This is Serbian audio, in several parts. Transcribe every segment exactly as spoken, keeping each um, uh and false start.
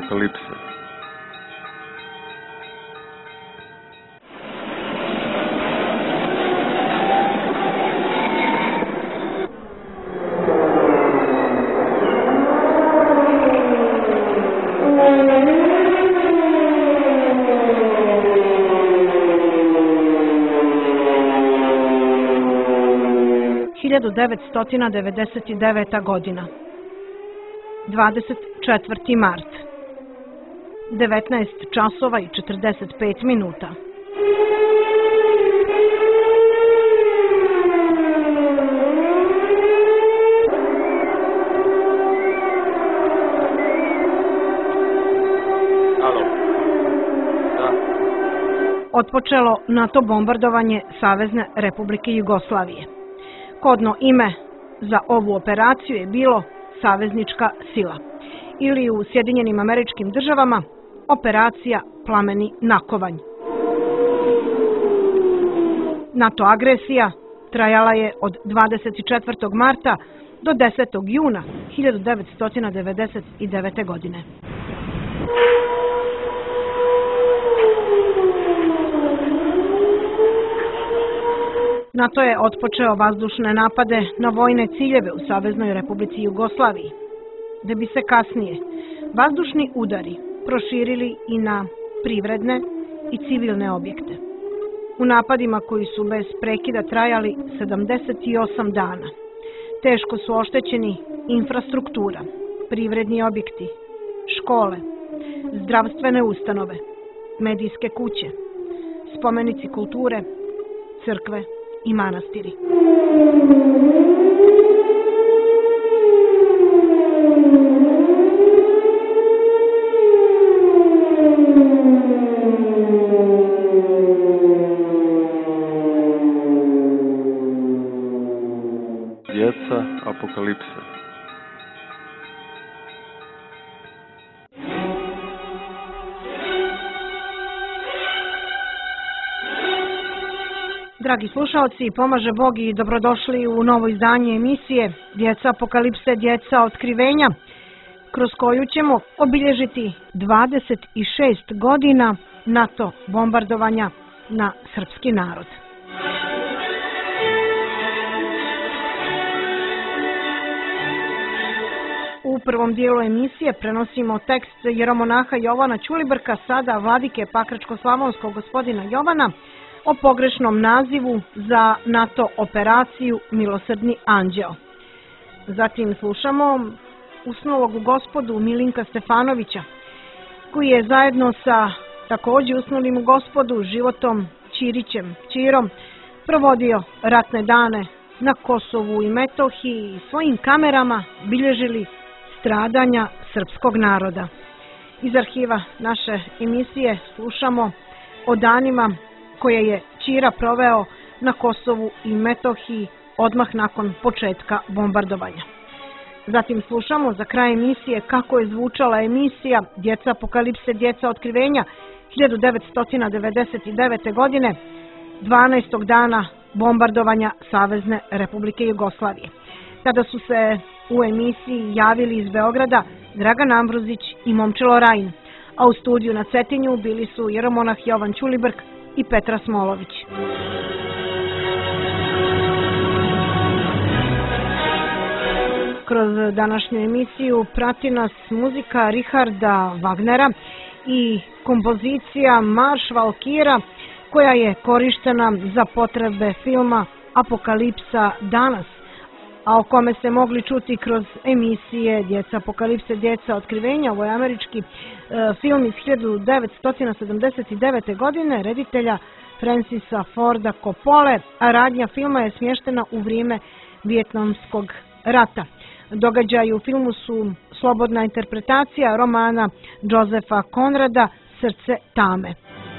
apokalipse. hiljadu devetsto devedeset deveta. godina. dvadeset četvrti mart. devetnaest časova i četrdeset pet minuta. Alo. Da. Otpočelo NATO bombardovanje Savezne Republike Jugoslavije. Kodno ime za ovu operaciju je bilo Saveznička sila ili u Sjedinjenim Američkim Državama operacija Plameni nakovanj. NATO agresija trajala je od dvadeset četvrtog marta do desetog juna hiljadu devetsto devedeset devete. godine. NATO je otpočeo vazdušne napade na vojne ciljeve u Saveznoj Republici Jugoslaviji, da bi se kasnije vazdušni udari proširili i na privredne i civilne objekte. U napadima koji su bez prekida trajali sedamdeset osam dana, teško su oštećeni infrastruktura, privredni objekti, škole, zdravstvene ustanove, medijske kuće, spomenici kulture, crkve i manastiri. Djeca apokalipse. Dragi slušalci, pomaže Bog i dobrodošli u novo izdanje emisije Djeca apokalipse, djeca otkrivenja, kroz koju ćemo obilježiti dvadeset šest godina NATO bombardovanja na srpski narod. U prvom dijelu emisije prenosimo tekst jeromonaha Jovana Ćulibrka, sada vladike Pakračko-slavonskog gospodina Jovana, o pogrešnom nazivu za NATO operaciju Milosrdni anđeo. Zatim slušamo usnulog gospodu Milinka Stefanovića, koji je zajedno sa također usnulim u gospodu Životom Ćirićem Ćirom provodio ratne dane na Kosovu i Metohiji i svojim kamerama bilježili stradanja srpskog naroda. Iz arhiva naše emisije slušamo o danima koje je Ćira proveo na Kosovu i Metohiji odmah nakon početka bombardovanja. Zatim slušamo za kraj emisije kako je zvučala emisija Djeca apokalipse, djeca otkrivenja hiljadu devetsto devedeset devete. godine, dvanaestog dana bombardovanja Savezne Republike Jugoslavije. Tada su se u emisiji javili iz Beograda Dragan Ambrozić i Momčilo Rajin, a u studiju na Cetinju bili su jeromonah Jovan Ćulibrk i Petra Smolović. Kroz današnju emisiju prati nas muzika Richarda Wagnera i kompozicija Marš Valkira, koja je korištena za potrebe filma Apokalipsa danas, a o kome ste mogli čuti kroz emisije Djeca apokalipse, djeca otkrivenja. Ovo je američki e, film iz hiljadu devetsto sedamdeset devete. godine reditelja Francisa Forda Coppole, a radnja filma je smještena u vrijeme Vijetnamskog rata. Događaji u filmu su slobodna interpretacija romana Josefa Conrada Srce tame.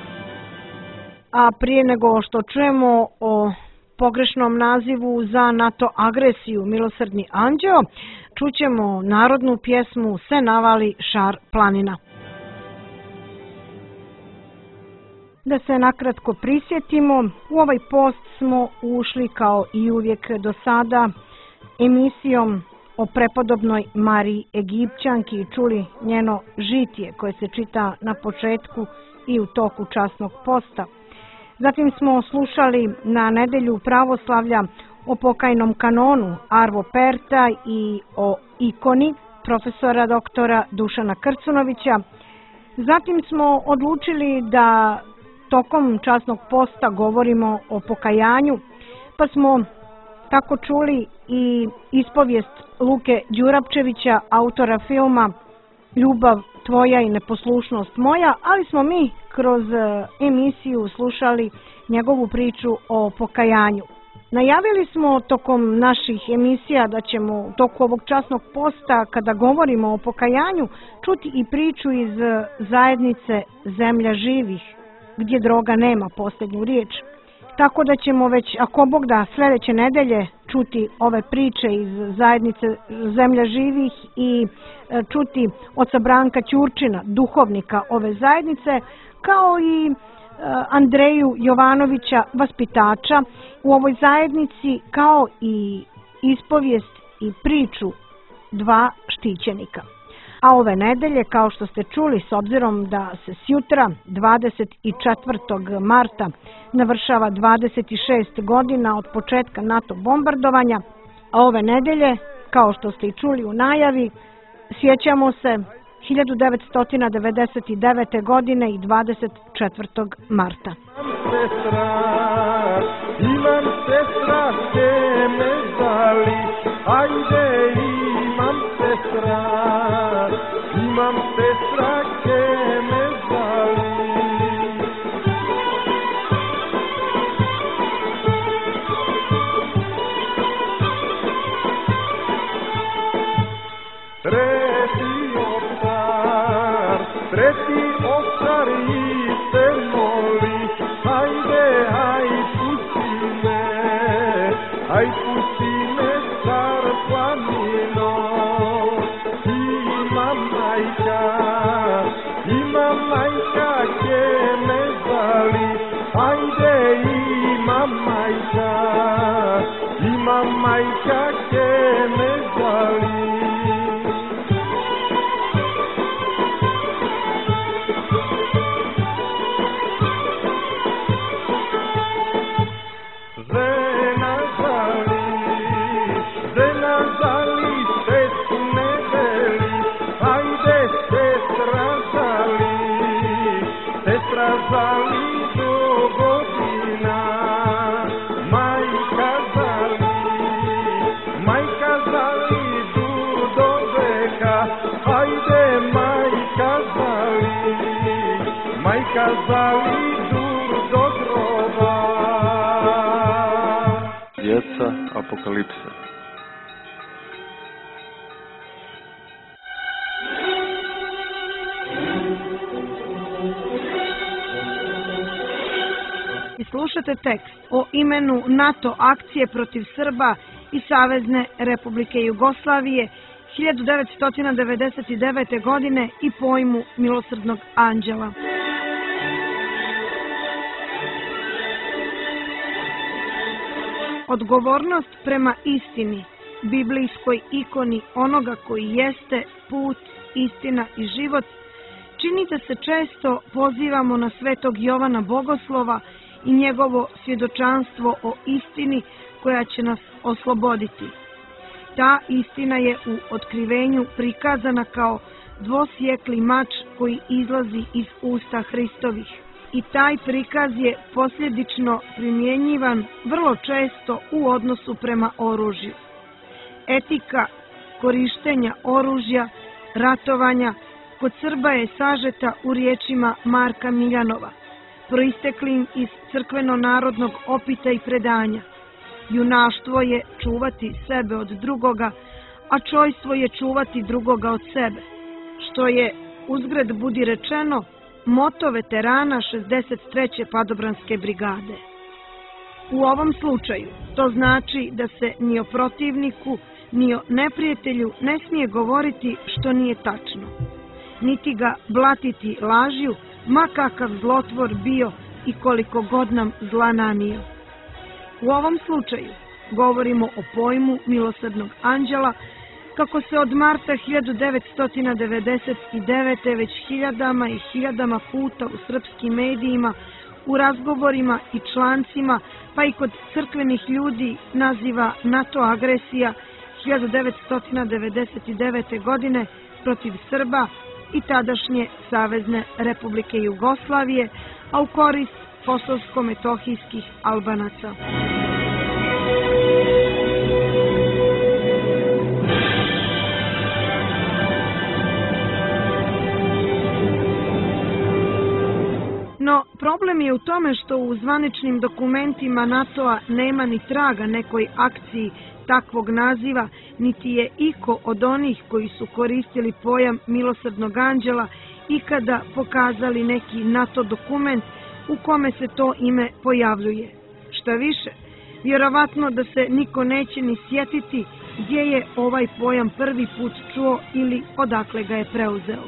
A prije nego što čujemo o pogrešnom nazivu za NATO agresiju Milosrdni anđeo, čućemo narodnu pjesmu Se navali šar planina. Da se nakratko prisjetimo, u ovaj post smo ušli kao i uvijek do sada emisijom o prepodobnoj Mariji Egipćanki i čuli njeno žitije koje se čita na početku i u toku časnog posta. Zatim smo slušali na nedelju pravoslavlja o pokajnom kanonu Arvo Perta i o ikoni profesora doktora Dušana Krcunovića. Zatim smo odlučili da tokom časnog posta govorimo o pokajanju, pa smo tako čuli i ispovijest Luke Đurapčevića, autora filma Ljubav tvoja i neposlušnost moja, ali smo mi kroz emisiju slušali njegovu priču o pokajanju. Najavili smo tokom naših emisija da ćemo u toku ovog časnog posta, kada govorimo o pokajanju, čuti i priču iz zajednice Zemlja živih, gdje droga nema posljednju riječ. Tako da ćemo već, ako Bog da, sljedeće nedelje čuti ove priče iz zajednice Zemlja živih i čuti oca Branka Ćurčina, duhovnika ove zajednice, kao i Andreju Jovanovića, vaspitača u ovoj zajednici, kao i ispovijest i priču dva štićenika. A ove nedelje, kao što ste čuli, s obzirom da se sjutra, dvadeset četvrtog marta, navršava dvadeset šest godina od početka NATO bombardovanja, a ove nedelje, kao što ste i čuli u najavi, sjećamo se hiljadu devetsto devedeset devete. godine i dvadeset četvrtog marta. Imam sestra, ke me zvali, ajde imam sestra, imam sestra, ke me zvali. Treti ovcar, treti ovcar i se moli, ajde, aj pusti me, aj pusti me, car planino. Ima majka, ima majka, ke me zvali, ajde, ima majka, ima majka, ke me zvali. Zali do godina, majka zali, majka zali du do veka, ajde majka zali, majka zali du do groba. Djeca apokalipse. I slušate tekst o imenu NATO akcije protiv Srba i Savezne Republike Jugoslavije hiljadu devetsto devedeset devete. godine i pojmu milosrdnog anđela. Odgovornost prema istini, biblijskoj ikoni onoga koji jeste put, istina i život, čini da se često pozivamo na svetog Jovana Bogoslova i njegovo svjedočanstvo o istini koja će nas osloboditi. Ta istina je u otkrivenju prikazana kao dvosjekli mač koji izlazi iz usta Hristovih. I taj prikaz je posljedično primjenjivan vrlo često u odnosu prema oružju. Etika korištenja oružja, ratovanja, kod Srba je sažeta u riječima Marka Miljanova, proisteklim iz crkveno-narodnog opita i predanja. Junaštvo je čuvati sebe od drugoga, a čojstvo je čuvati drugoga od sebe, što je, uzgred budi rečeno, moto veterana šezdeset treće padobranske brigade. U ovom slučaju to znači da se ni o protivniku, ni o neprijatelju ne smije govoriti što nije tačno, niti ga blatiti lažju, ma kakav zlotvor bio i koliko god nam zla nanio. U ovom slučaju govorimo o pojmu milosrdnog anđela kako se od marta hiljadu devetsto devedeset devete. već hiljadama i hiljadama puta u srpskim medijima, u razgovorima i člancima, pa i kod crkvenih ljudi naziva NATO agresija hiljadu devetsto devedeset devete. godine protiv Srba i tadašnje Savezne Republike Jugoslavije, a u korist kosovsko-metohijskih Albanaca. No, problem je u tome što u zvaničnim dokumentima NATO-a nema ni traga nekoj akciji takvog naziva, niti je iko od onih koji su koristili pojam milosrdnog anđela ikada pokazali neki NATO dokument u kome se to ime pojavljuje. Šta više, vjerovatno da se niko neće ni sjetiti gdje je ovaj pojam prvi put čuo ili odakle ga je preuzeo.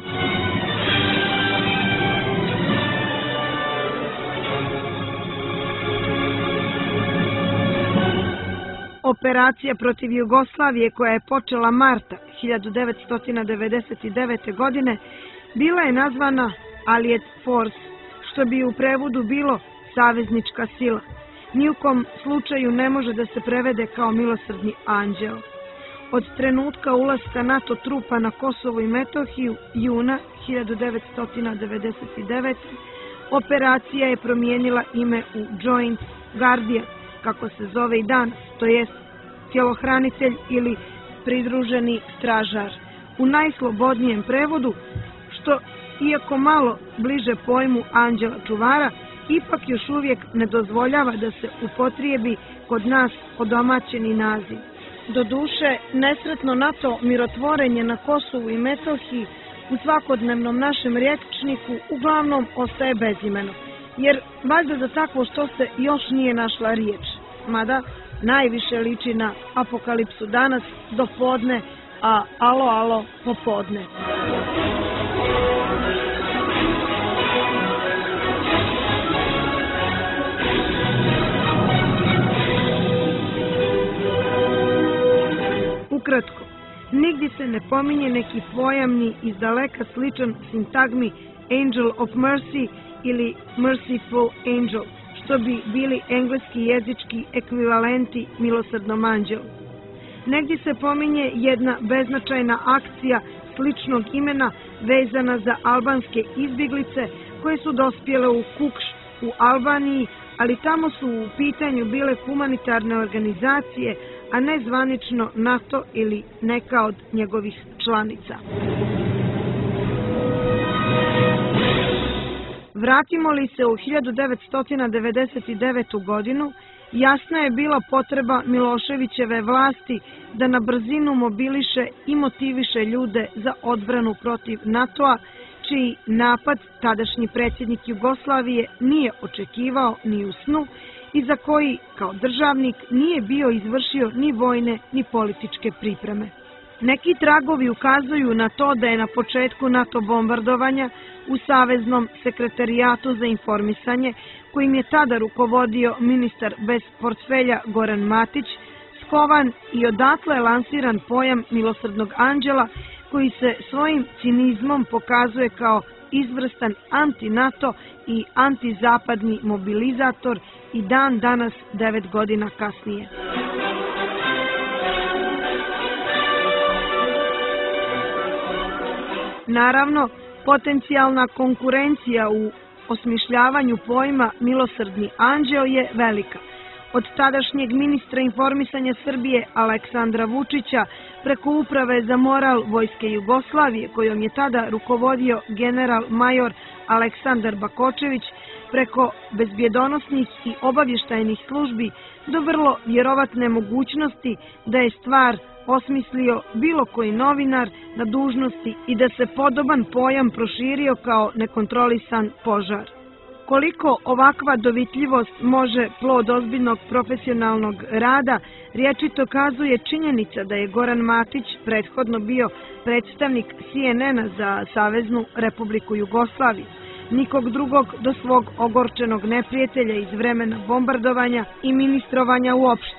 Operacija protiv Jugoslavije, koja je počela marta hiljadu devetsto devedeset devete. godine, bila je nazvana Allied Force, što bi u prevodu bilo saveznička sila. Ni u kom slučaju ne može da se prevede kao milosrdni anđeo. Od trenutka ulaska NATO trupa na Kosovo i Metohiju, juna hiljadu devetsto devedeset devete. operacija je promijenila ime u Joint Guardian, kako se zove i danas, to jest tjelohranitelj ili pridruženi stražar. U najslobodnijem prevodu, što iako malo bliže pojmu anđela čuvara, ipak još uvijek ne dozvoljava da se upotrijebi kod nas odomaćeni naziv. Doduše, nesretno NATO mirotvorenje na Kosovu i Metohiji u svakodnevnom našem rječniku uglavnom ostaje bezimeno, jer valjda za takvo što se još nije našla riječ, mada najviše liči na apokalipsu danas do podne, a alo alo popodne. Ukratko, nigdje se ne pominje neki pojamni izdaleka sličan sintagmi Angel of Mercy ili Merciful Angel, što bi bili engleski jezički ekvivalenti milosrdnom anđelu. Negdje se pominje jedna beznačajna akcija sličnog imena vezana za albanske izbjeglice koje su dospjele u Kukš u Albaniji, ali tamo su u pitanju bile humanitarne organizacije, a ne zvanično NATO ili neka od njegovih članica. Vratimo li se u hiljadu devetsto devedeset devetu. godinu, jasna je bila potreba Miloševićeve vlasti da na brzinu mobiliše i motiviše ljude za odbranu protiv NATO-a, čiji napad tadašnji predsjednik Jugoslavije nije očekivao ni u snu i za koji, kao državnik, nije bio izvršio ni vojne ni političke pripreme. Neki tragovi ukazuju na to da je na početku NATO bombardovanja u Saveznom sekretarijatu za informisanje, kojim je tada rukovodio ministar bez portfelja Goran Matić, skovan i odatle lansiran pojam milosrdnog anđela, koji se svojim cinizmom pokazuje kao izvrstan anti-NATO i antizapadni mobilizator i dan danas devet godina kasnije. Naravno, potencijalna konkurencija u osmišljavanju pojma milosrdni anđeo je velika. Od tadašnjeg ministra informisanja Srbije Aleksandra Vučića preko Uprave za moral Vojske Jugoslavije, kojom je tada rukovodio general major Aleksandar Bakočević, preko bezbjedonosnih i obavještajnih službi do vrlo vjerovatne mogućnosti da je stvar osmislio bilo koji novinar na dužnosti i da se podoban pojam proširio kao nekontrolisan požar. Koliko ovakva dovitljivost može plod ozbiljnog profesionalnog rada, rječito kazuje činjenica da je Goran Matić prethodno bio predstavnik C N N-a za Saveznu Republiku Jugoslaviju, nikog drugog do svog ogorčenog neprijatelja iz vremena bombardovanja i ministrovanja uopšte.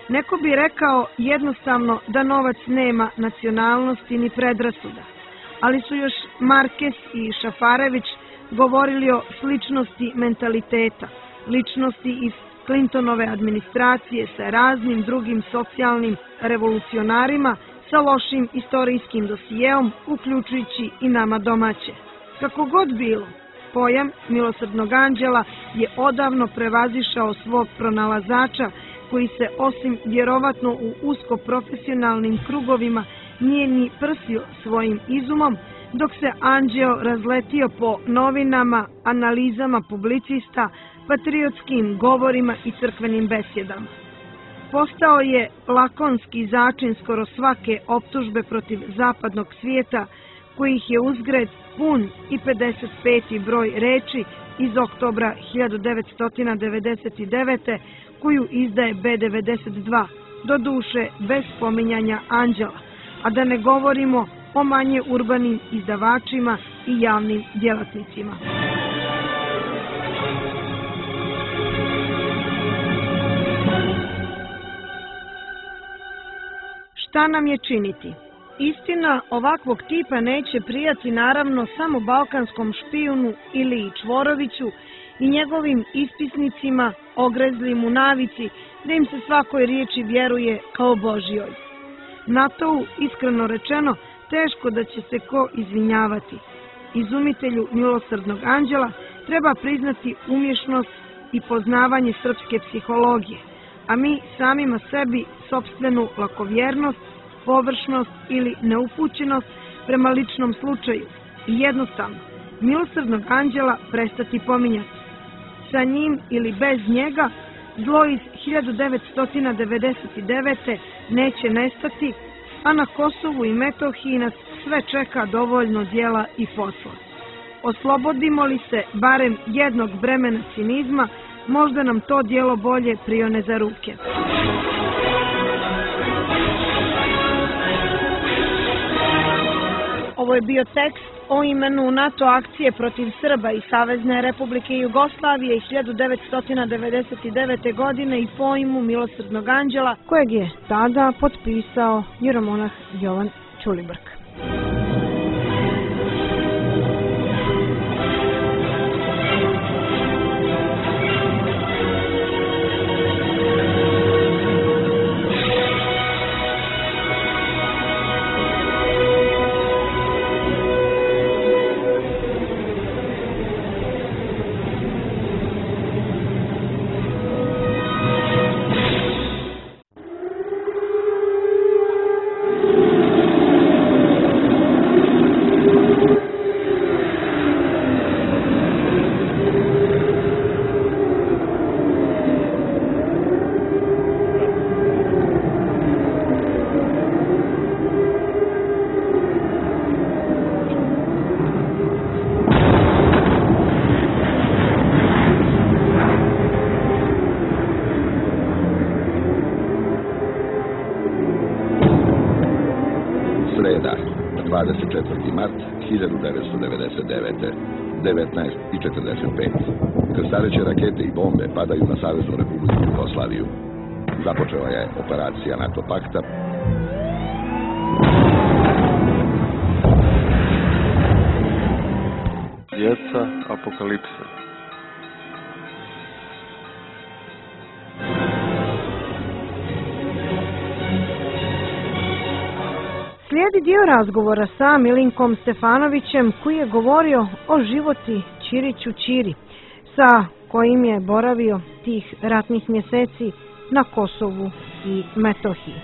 Neko bi rekao jednostavno da novac nema nacionalnosti ni predrasuda, ali su još Markes i Šafarević govorili o sličnosti mentaliteta, ličnosti iz Clintonove administracije sa raznim drugim socijalnim revolucionarima sa lošim istorijskim dosijeom, uključujući i nama domaće. Kako god bilo, pojam milosrdnog anđela je odavno prevazišao svog pronalazača koji se osim vjerovatno u usko profesionalnim krugovima nije ni prsio svojim izumom, dok se anđeo razletio po novinama, analizama publicista, patriotskim govorima i crkvenim besjedama. Postao je lakonski začin skoro svake optužbe protiv zapadnog svijeta, kojih je uzgred pun i pedeset peti broj reči iz oktobra hiljadu devetsto devedeset devete. koju izdaje B devedeset dva, do duše bez spominjanja anđela, a da ne govorimo o manje urbanim izdavačima i javnim djelatnicima. Šta nam je činiti? Istina ovakvog tipa neće prijati naravno samo balkanskom špijunu ili Čvoroviću i njegovim ispisnicima ogrezlim u navici da im se svakoj riječi vjeruje kao Božjoj. NATO-u, iskreno rečeno, teško da će se ko izvinjavati. Izumitelju milosrdnog anđela treba priznati umješnost i poznavanje srpske psihologije, a mi samima sebi sopstvenu lakovjernost, površnost ili neupućenost prema ličnom slučaju i jednostavno milosrdnog anđela prestati pominjati. Sa njim ili bez njega zlo iz hiljadu devetsto devedeset devete. neće nestati, a na Kosovu i Metohiji nas sve čeka dovoljno djela i posla. Oslobodimo li se barem jednog bremena cinizma, možda nam to djelo bolje prione za ruke. Ovo je bio tekst o imenu NATO akcije protiv Srba i Savezne Republike Jugoslavije hiljadu devetsto devedeset devete. godine i pojmu milosrdnog anđela, kojeg je tada potpisao jeromonah Jovan Ćulibrk. dvadeset četvrti mart hiljadu devetsto devedeset devete. devetnaest i četrdeset pet. Krstareće rakete i bombe padaju na Saveznu Republiku Jugoslaviju. Započela je operacija NATO pakta. Djeca apokalipse. Slijedi dio razgovora sa Milinkom Stefanovićem koji je govorio o životi Ćiriću Ćiri, sa kojim je boravio tih ratnih mjeseci na Kosovu i Metohiji.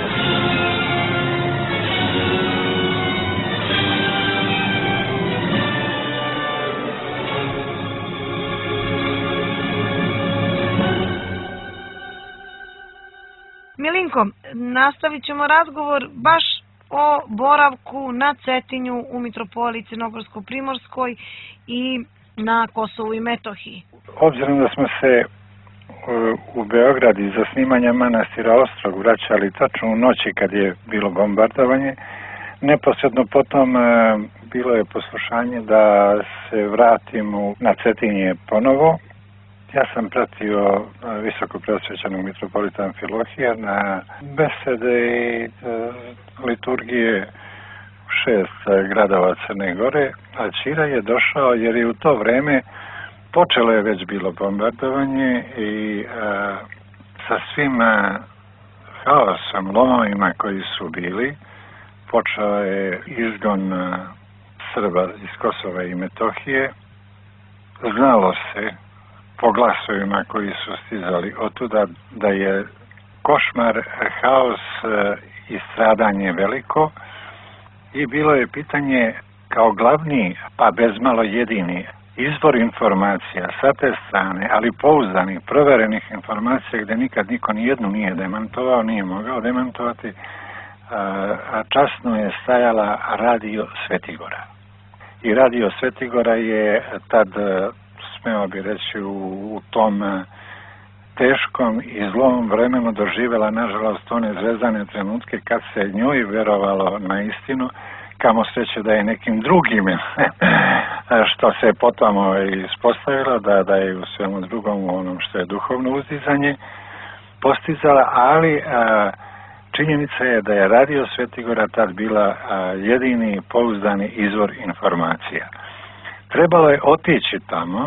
Milinko, nastavit ćemo razgovor baš o boravku na Cetinju u Mitropoliji Crnogorsko-Primorskoj i na Kosovu i Metohiji. Obzirom da smo se u Beograd za snimanje manastira Ostrog vraćali tačno u noći kad je bilo bombardovanje, neposredno potom bilo je poslušanje da se vratimo na Cetinje ponovo Ja sam pratio visoko preosvećenog mitropolita Amfilohija na besede i liturgije šest gradova Crne Gore, a Ćira je došao jer je u to vreme počelo je već bilo bombardovanje i a, sa svim a, haosom, lomovima koji su bili, počeo je izgon a, Srba iz Kosova i Metohije. Znalo se po glasovima koji su stizali otuda da je košmar, haos i stradanje veliko i bilo je pitanje kao glavni, pa bezmalo jedini izvor informacija sa te strane, ali pouzdanih, proverenih informacija gdje nikad niko nijednu nije demantovao, nije mogao demantovati, a časno je stajala Radio Svetigora. I Radio Svetigora je tad, smeo bi reći, u, u tom teškom i zlom vremenu doživjela, nažalost, one zvezdane trenutke kad se njoj verovalo na istinu, kamo sreće da je nekim drugim, što se potom ispostavilo, da, da je u svemu drugom, u onom što je duhovno uzdizanje, postizala, ali a, činjenica je da je Radio Svetigora tad bila a, jedini pouzdani izvor informacija. Trebalo je otići tamo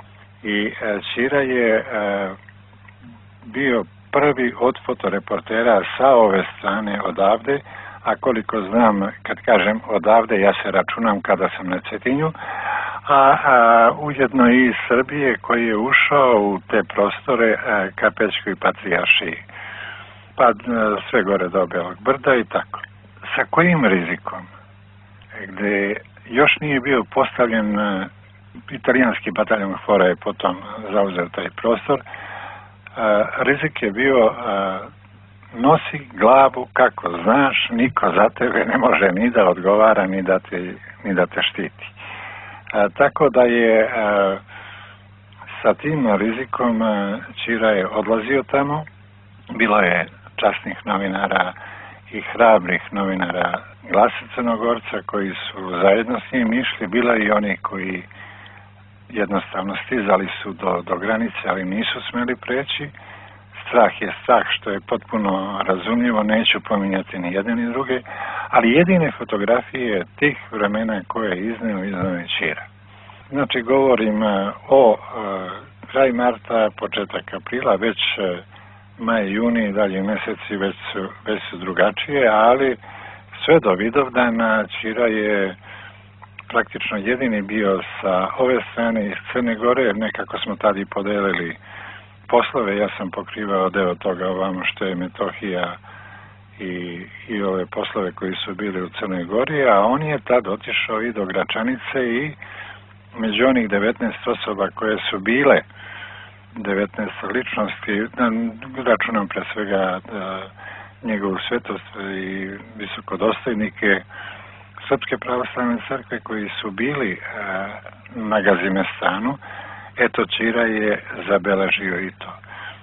i a, Ćira je a, bio prvi od fotoreportera sa ove strane odavde, a koliko znam, kad kažem odavde, ja se računam kada sam na Cetinju, a, a ujedno i iz Srbije koji je ušao u te prostore a, ka Pećkoj patrijaršiji, pa a, sve gore do Belog brda i tako. Sa kojim rizikom? Gde još nije bio postavljen, a, italijanski bataljon Fora je potom zauzeo taj prostor, a, rizik je bio a, nosi glavu kako znaš, niko za tebe ne može ni da odgovara, ni da te, ni da te štiti. A, tako da je a, sa tim rizikom a, Ćira je odlazio tamo. Bilo je časnih novinara i hrabrih novinara Glasa Crnogorca koji su zajedno s njim išli. Bilo je i oni koji jednostavno stizali su do, do granice, ali nisu smeli preći. Strah je strah, što je potpuno razumljivo, neću pominjati ni jedne ni druge, ali jedine fotografije tih vremena koje je izneo, izneo je Ćira. Znači, govorim o e, kraj marta, početak aprila, već e, maj, juni, dalje mjeseci već su, već su drugačije, ali sve do Vidovdana Ćira je praktično jedini bio sa ove strane iz Crne Gore, nekako smo tada i podelili poslove. Ja sam pokrivao deo toga ovamo što je Metohija i, i ove poslove koji su bili u Crnoj Gori, a on je tad otišao i do Gračanice i među onih devetnaest osoba koje su bile devetnaest ličnosti, računam pre svega da, njegovu svetost i visokodostojnike Srpske pravoslavne crkve koji su bili a, na Gazimestanu. Eto, Ćira je zabeležio i to.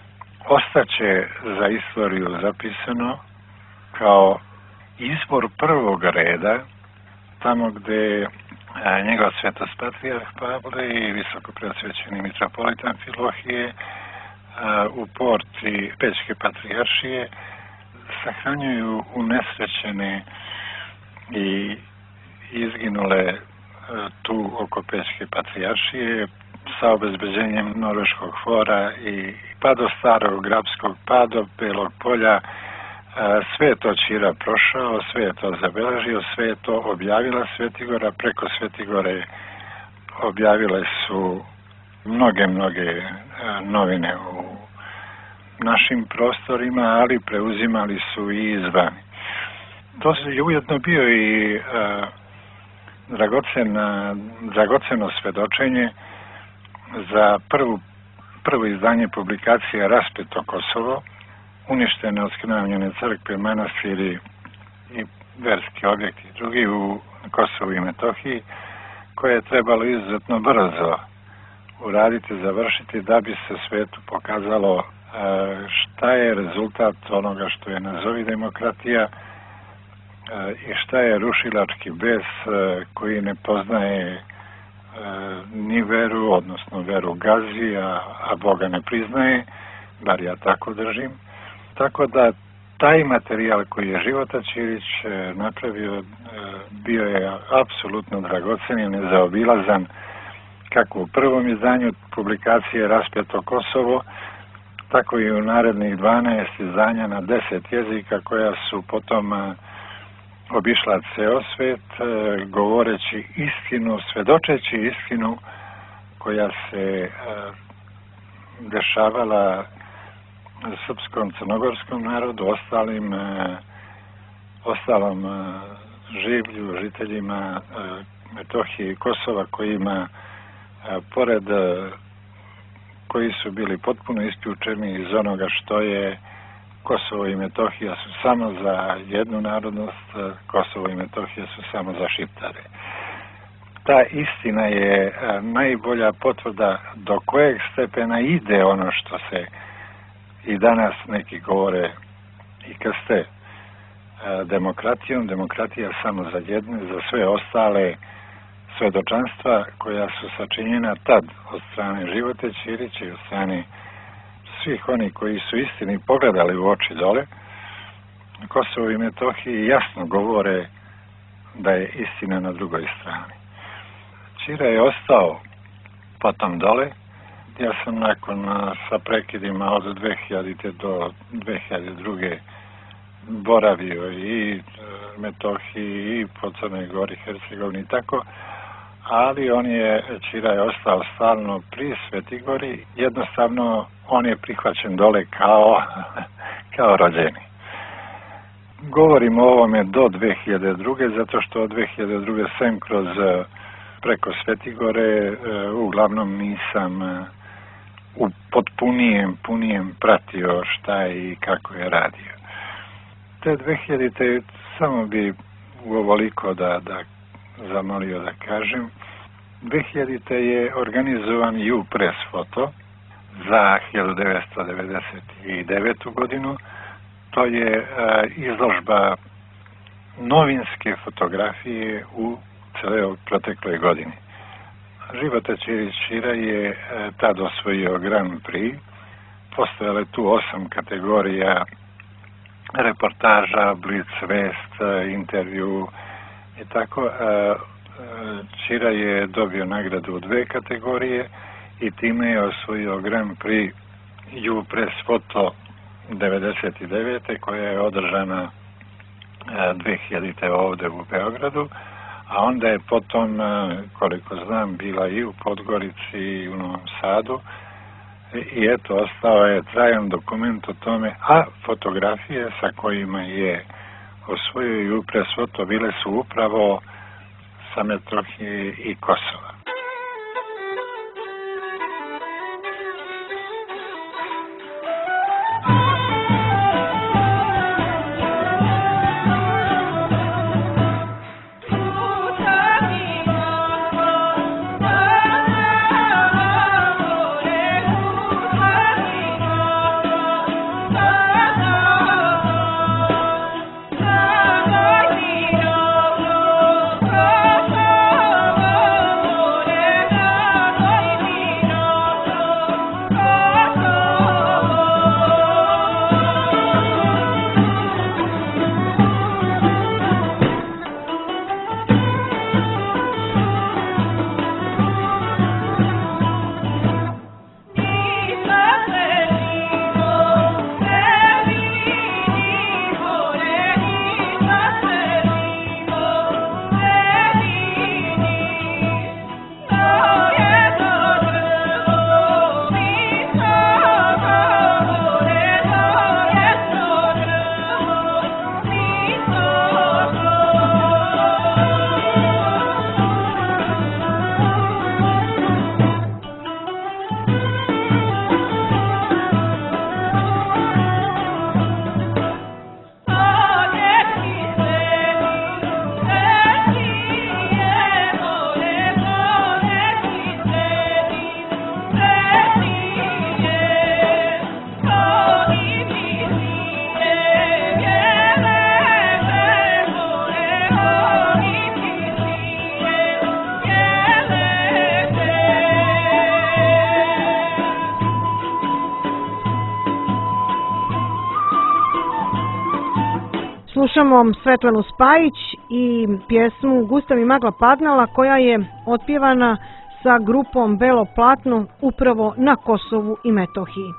Ostaće za istoriju zapisano kao izbor prvog reda, tamo gde a, njegov svetost patrijarh Pavle i visoko preosvećeni mitropolit Amfilohije a, u porti Pećke patrijaršije sahranjuju unesrećene i izginule a, tu oko Pećke patrijaršije sa obezbeđenjem Norveškog fora i pa do Starog Grabskog, pa do Belog polja. Sve je to Ćira prošao, sve je to zabeležio, sve je to objavila Svetigora. Preko Svetigore objavile su mnoge, mnoge novine u našim prostorima, ali preuzimali su i izvani. To je ujedno bio i a, dragocen, dragoceno svedočenje za prvu, prvo izdanje publikacije Raspeto Kosovo, uništene odskrnavljene crkve, manastiri i verski objekti i drugi u Kosovu i Metohiji, koje je trebalo izuzetno brzo uraditi, završiti, da bi se svetu pokazalo šta je rezultat onoga što je nazovi demokratija i šta je rušilački bes koji ne poznaje ni veru, odnosno veru gazi, a, a Boga ne priznaje, bar ja tako držim. Tako da taj materijal koji je Života Ćirić napravio bio je apsolutno dragocen i nezaobilazan, kako u prvom izdanju publikacije Raspeto Kosovo, tako i u narednih dvanaest izdanja na deset jezika koja su potom obišla ceo svet, govoreći istinu, svedočeći istinu koja se dešavala srpskom, crnogorskom narodu, ostalim, ostalom življu, žiteljima Metohije i Kosova, kojima, pored koji su bili potpuno isključeni iz onoga što je Kosovo i Metohija su samo za jednu narodnost, Kosovo i Metohija su samo za Šiptare. Ta istina je najbolja potvrda do kojeg stepena ide ono što se i danas neki govore i krste demokratijom. Demokratija samo za jedne, za sve ostale svedočanstva koja su sačinjena tad od strane Živote Ćirića i od strane svih oni koji su istini pogledali u oči dole. Kosovo i Metohiji jasno govore da je istina na drugoj strani. Ćira je ostao potom dole. Ja sam nakon sa prekidima od dve hiljadite do dve hiljade druge boravio i Metohiji i po Crnoj Gori, Hercegovini i tako, ali on je, Ćira je ostao stalno pri Svetigori, jednostavno on je prihvaćen dole kao, kao rođeni. Govorim o ovome do dve hiljade druge zato što od dve hiljade druge sem kroz preko Svetigore uglavnom nisam u potpunijem, punijem pratio šta je i kako je radio. Te dve hiljadite samo bi u ovoliko da, da zamolio da kažem. dve hiljadite je organizovan ju Press Foto za hiljadu devetsto devedeset devetu godinu. To je e, izložba novinske fotografije u celoj protekloj godini. Života Ćirić Ćira je e, tad osvojio Grand Prix. Postojale tu osam kategorija: reportaža, blic vest, intervju i tako. Ćira je dobio nagradu u dve kategorije i time je osvojio Grand Prix ju Press Foto devedeset devete koja je održana dve hiljadite ovde u Beogradu, a onda je potom, koliko znam, bila i u Podgorici i u Novom Sadu. I eto, ostao je trajan dokument o tome, a fotografije sa kojima je osvojio ju Press Foto bile su upravo sa Metohije i Kosova. Oh slušamo Svetlanu Spajić i pjesmu Gustav i magla padnala koja je otpjevana sa grupom Belo platno upravo na Kosovu i Metohiji.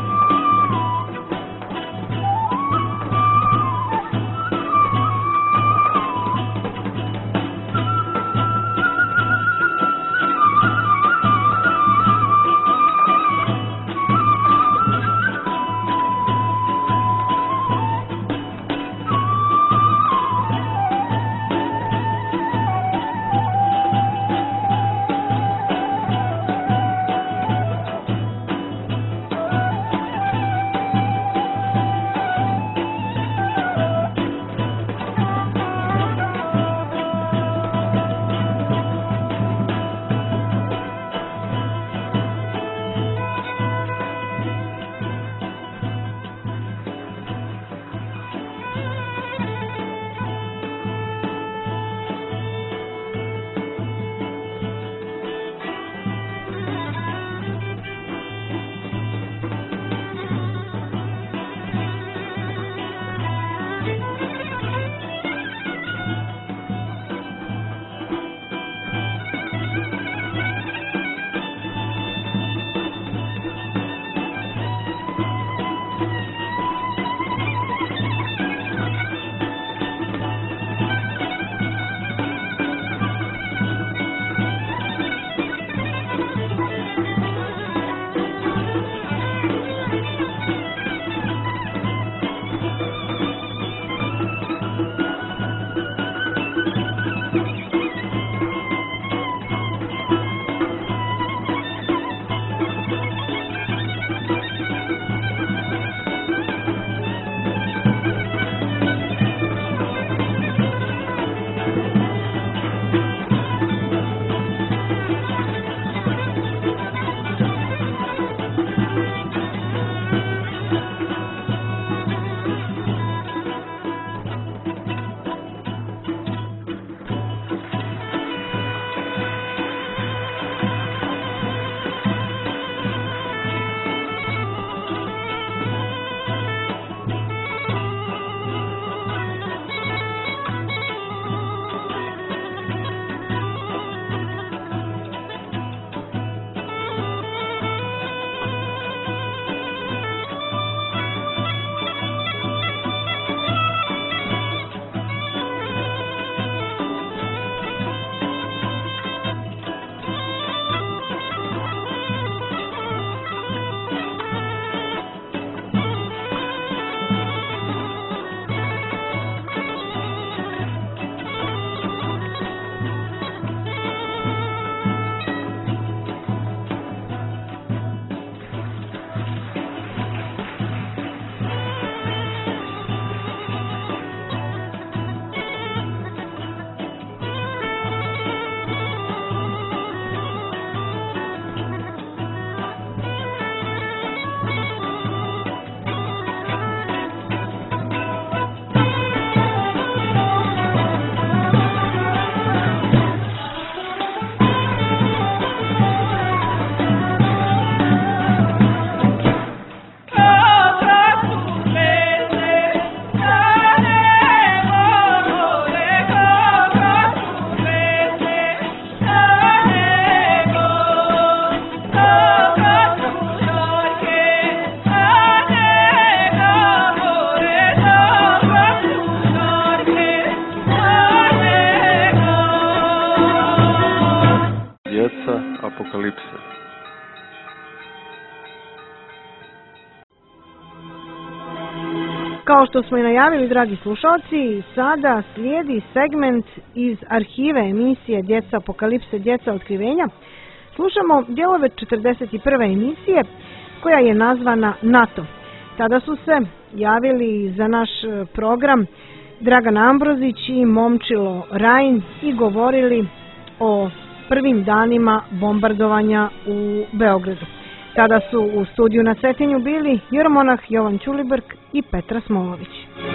Apokalipse. Kao što smo i najavili, dragi slušalci, sada slijedi segment iz arhive emisije Djeca Apokalipse, Djeca otkrivenja. Slušamo dijelove četrdeset prve emisije koja je nazvana NATO. Tada su se javili za naš program Dragan Ambrozić i Momčilo Rajn i govorili o prvim danima bombardovanja u Beogradu. Tada su u studiju na Cetinju bili jeromonah Jovan Ćulibrk i Petra Smolović.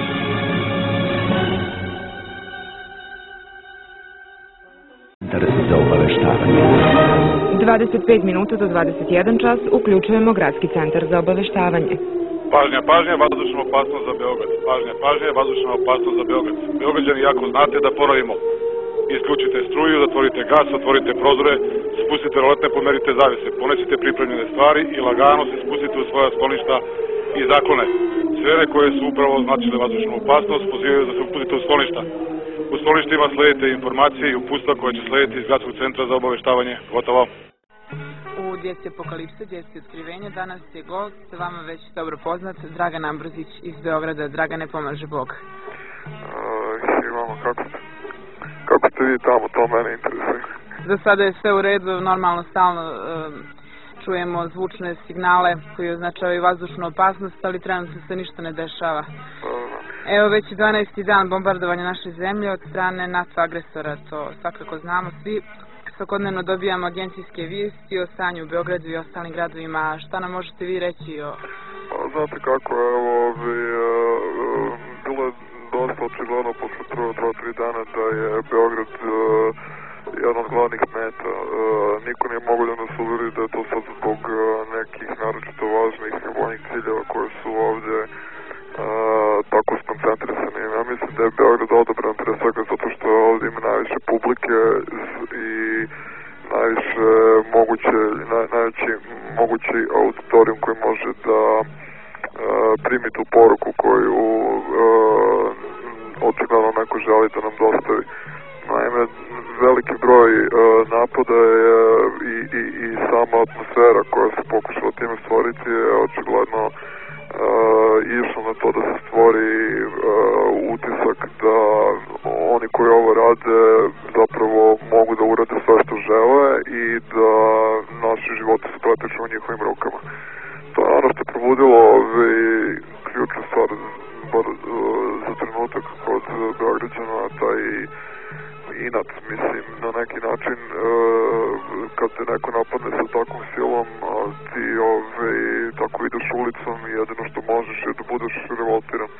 Za obaveštavanje. dvadeset pet minuta do dvadeset jedan čas uključujemo Gradski centar za obaveštavanje. Pažnja, pažnja, vazdušna opasnost za Beograd. Pažnja, pažnja, vazdušna opasnost za Beograd. Beograđani, jako znate da ponovimo. Isključite struju, zatvorite gas, otvorite prozore, spustite roletne, pomerite zavise, ponesite pripremljene stvari i lagano se spustite u svoja skloništa i zaklone. Sve one koje su upravo označile vazdušnu opasnost pozivaju da se uputite u skloništa. U skloništima sledite informacije i upustva koje će slediti iz Gradskog centra za obaveštavanje. Gotovo. U Djeci apokalipse, Djeci otkrivenja, danas je gost, vama već dobro poznat, Dragan Ambrozić iz Beograda. Dragane, pomaže Bog. I vama, kako ste? Kako ste vi tamo, to mene interesuje. Za sada je sve u redu, normalno, stalno um, čujemo zvučne signale koji označavaju vazdušnu opasnost, ali trenutno se ništa ne dešava. Evo već dvanaesti dan bombardovanja naše zemlje od strane NATO agresora, to svakako znamo svi. Svakodnevno dobijamo agencijske vijesti o stanju u Beogradu i ostalim gradovima. Šta nam možete vi reći o... Pa, znate kako, evo, bi, uh, bilo je dosta očigledno posle prvo dva, tri dana da je Beograd uh, jedan od glavnih meta. Uh, niko nije mogu da nas uveri da je to sad zbog uh, nekih naročito važnih vojnih ciljeva koje su ovdje Uh, tako skoncentrisani. Ja mislim da je Beograd odabran pre svega zato što ovdje ima najviše publike i najviše moguće, naj, najveći mogući auditorijum koji može da uh, primi tu poruku koju uh, očigledno neko želi da nam dostavi. Naime, veliki broj uh, napada je i, i, i sama atmosfera koja se pokušala time stvoriti je očigledno Uh, išlo na to da se stvori uh, utisak da oni koji ovo rade zapravo mogu da urade sve što žele i da naši životi su praktično u njihovim rukama. To je ono što je probudilo ovaj ključnu stvar bar, uh, za trenutak kod Beograđana, taj inat, mislim, na neki način uh, kad te neko napadne sa takvom silom, a ti ove, tako ideš ulicom i jedino što možeš je da budeš revoltiran.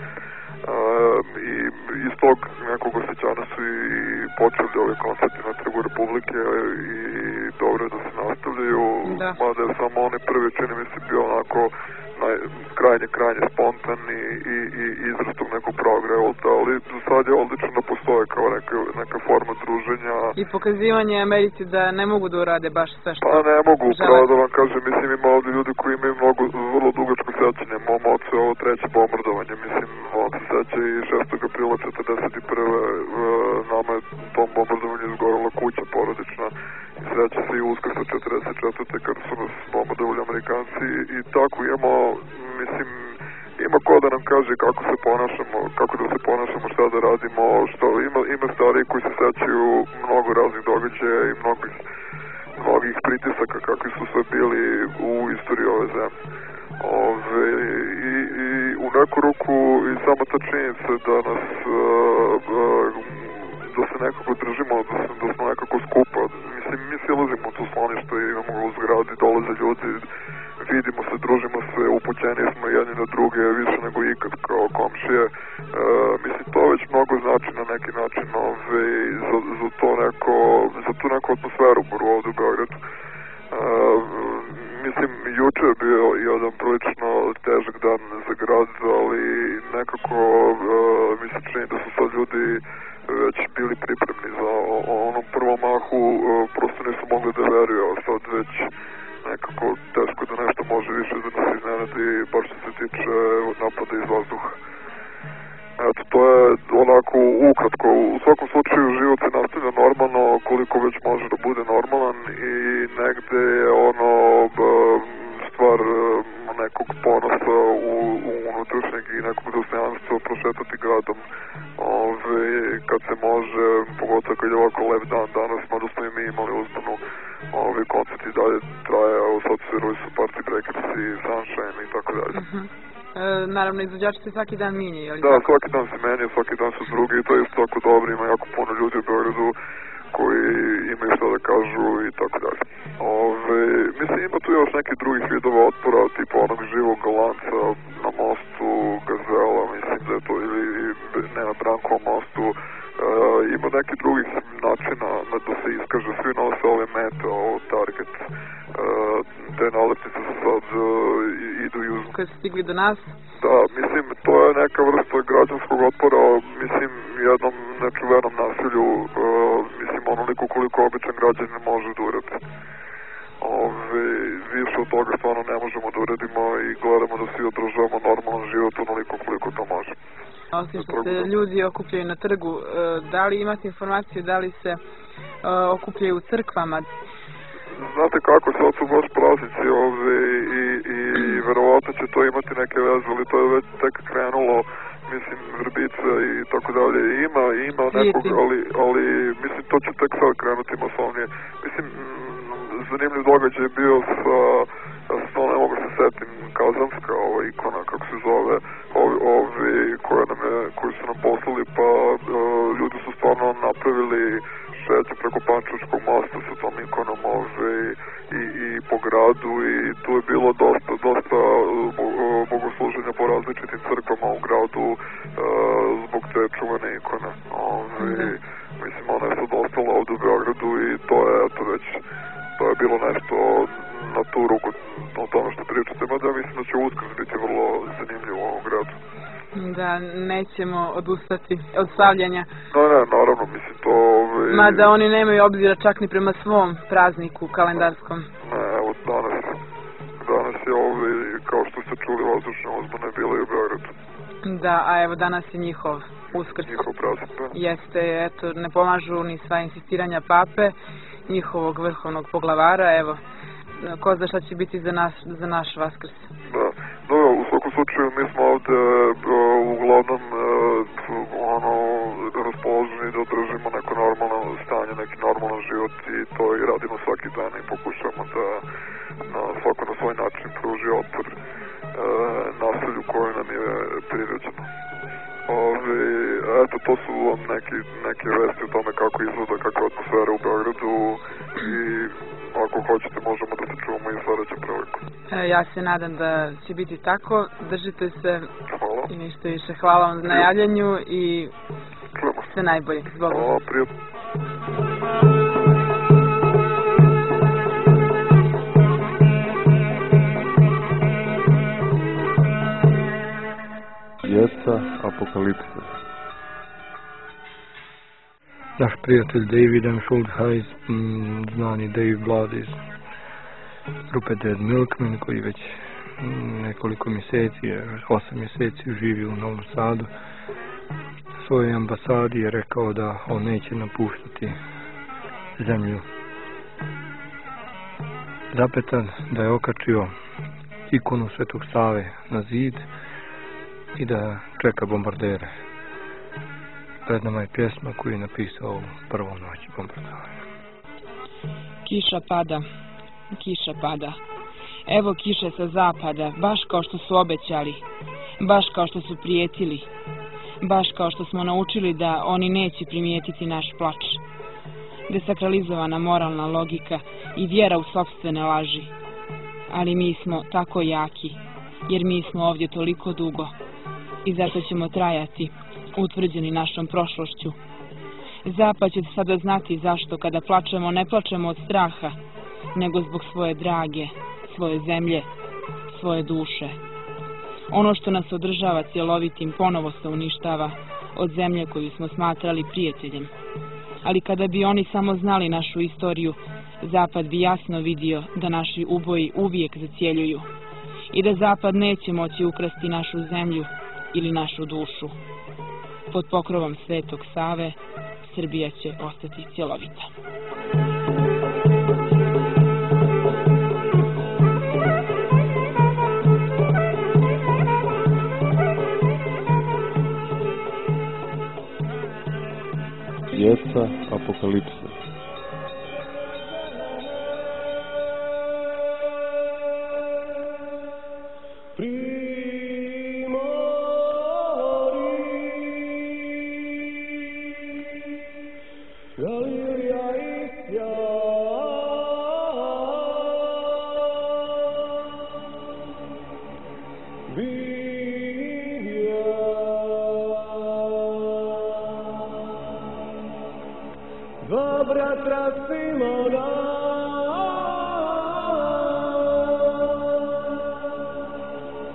Uh, I iz tog nekog osjećanja su i počeli ove koncerti na Trgu Republike i dobro je da se nastavljaju, da. Mada je samo onaj prvi, čini mi se, bio onako naj, krajnje, krajnje spontan i, i, i izraz tog nekog pravog revolta, ali do sad je odlično da postoje kao neka, neka forma druženja. I pokazivanje Americi da ne mogu da urade baš sve što Pa ne mogu, žele. pravo da vam kažem, mislim ima ovdje ljudi koji imaju mnogo, vrlo dugačko sećanje. Mom ocu je ovo treće bombardovanje, mislim, on se seća i šestog aprila četrdeset prve nama je tom bombardovanju izgorela kuća porodična. I seća se i Uskrsa četrdeset četvrte kada su nas bombardovali Amerikanci i tako imamo, mislim, ima ko da nam kaže kako se ponašamo, kako da se ponašamo, šta da radimo, što ima, ima stvari koji se sećaju mnogo raznih događaja i mnogih, mnogih pritisaka kakvi su sve bili u istoriji ove zemlje. Ove, i, i u neku ruku i sama ta činjenica da nas uh, uh, da se nekako držimo, da, se, da smo nekako skupa. Mislim, mi silazimo u to sklonište i imamo u zgradi, dolaze ljudi, vidimo se, družimo se, upućeni smo jedni na druge, više nego ikad kao komšije. E, mislim, to već mnogo znači na neki način ove, za, za, to neko, za tu neku atmosferu ovdje u Beogradu. E, mislim, juče je bio jedan prilično težak dan za grad, ali nekako e, mi se čini da su sad ljudi već bili pripremni za onom prvom mahu, e, prosto nisu mogli da veruju, a sad već nekako teško da nešto može više da nas iznenadi, baš što se tiče napada iz vazduha. Eto, to je onako ukratko. U svakom slučaju život se nastavlja normalno koliko već može da bude normalan i negde je ono stvar nekog ponosa u, u unutrašnjeg i nekog dostojanstva prošetati gradom. Ove, kad se može, pogotovo kad je ovako lep dan danas, mada smo i mi imali uzmano ove koncerti dalje traje, evo sad svirali su Party Breakers i Sunshine i tako dalje. Uh-huh. E, naravno, izvođači se svaki dan minjaju, ali da, tako? svaki dan se menja, svaki dan su drugi i to je isto tako dobro, ima jako puno ljudi u Beogradu koji imaju što da kažu i tako dalje. Ove, mislim, ima tu još nekih drugih vidova otpora, tipa onog živog lanca na mostu, Gazela, mislim da je to, ili ne na Brankovom mostu, e, ima nekih drugih načina da se iskaže, svi nose ove mete, ovo target, e, te nalepnice se sad e, idu i uz koje su stigli do nas? Da, mislim, to je neka vrsta građanskog otpora, mislim, jednom nečuvenom nasilju, uh, mislim, onoliko koliko običan građanin može da uradi. Ove, više od toga stvarno ne možemo da uradimo i gledamo da svi održavamo normalan život onoliko koliko to može. Osim što se ljudi okupljaju na trgu, da li imate informaciju da li se uh, okupljaju u crkvama? Znate kako, sad su baš praznici ovde i, i verovatno će to imati neke veze, ali to je već tek krenulo, mislim, vrbice i tako dalje. Ima, ima nekog, ali, ali mislim, to će tek sad krenuti masovnije. Mislim, zanimljiv događaj je bio sa, ja se stvarno ne mogu se setim, Kazanska, ova ikona, kako se zove, ovi, ovi koje nam je, koji su nam poslali, pa uh, ljudi su stvarno napravili šeće preko Pančevačkog mosta sa tom ikonom ove, i, i po gradu i tu je bilo dosta, dosta uh, bogosluženja po različitim crkvama u gradu uh, zbog te čuvene ikone. Ove, mislim, ona je sad ostala ovde u Beogradu i to je, eto već, to je bilo nešto na tu ruku o tome što pričate, mada mislim da će Uskrs biti vrlo zanimljivo u ovom gradu. Da, nećemo odustati od slavljenja. Ne, ne, naravno, mislim to... Ove... Mada oni nemaju obzira čak ni prema svom prazniku kalendarskom. Ne, evo danas, danas je ove, kao što ste čuli, vazdušne uzbune bila i u Beogradu. Da, a evo danas je njihov Uskrs. Njihov praznik, da. Jeste, eto, ne pomažu ni sva insistiranja pape, njihovog vrhovnog poglavara, evo, ko zna šta će biti za, nas, za naš Vaskrs. Da, no, u svakom slučaju mi smo ovde uh, uglavnom uh, ono, raspoloženi da održimo neko normalno stanje, neki normalan život i to i radimo svaki dan i pokušamo da na, svako na svoj način pruži otpor uh, nasilju koju nam je priređeno. Ove, eto, to su vam neki, neke vesti o tome kako izgleda, kakva atmosfera u Beogradu i ako hoćete možemo da se čuvamo i sledećem priliku. Ja se nadam da će biti tako. Držite se. Hvala. I ništa više. Hvala vam na javljanju i Čujemo. sve najbolje. Zbogom. Hvala, prijatno. Djeca apokalipse. Naš prijatelj David M. Schultheis, znani Dave Blood iz grupe Dead Milkmen, koji već nekoliko mjeseci, osam mjeseci živi u Novom Sadu, svojoj ambasadi je rekao da on neće napuštati zemlju. Zapetan da je okačio ikonu Svetog Save na zid i da čeka bombardere. Pred nama je pjesma koju je napisao u prvom noći bombardovanja. Kiša pada, kiša pada. Evo kiše sa zapada, baš kao što su obećali, baš kao što su prijetili, baš kao što smo naučili da oni neće primijetiti naš plač. Desakralizovana moralna logika i vjera u sopstvene laži. Ali mi smo tako jaki, jer mi smo ovdje toliko dugo i zato ćemo trajati, utvrđeni našom prošlošću. Zapad će sada znati zašto kada plačemo ne plačemo od straha, nego zbog svoje drage, svoje zemlje, svoje duše. Ono što nas održava cjelovitim ponovo se uništava od zemlje koju smo smatrali prijateljem. Ali kada bi oni samo znali našu istoriju, Zapad bi jasno vidio da naši uboji uvijek zacjeljuju i da Zapad neće moći ukrasti našu zemlju ili našu dušu. Pod pokrovom Svetog Save Srbija će ostati cjelovita. Djeca apokalipse.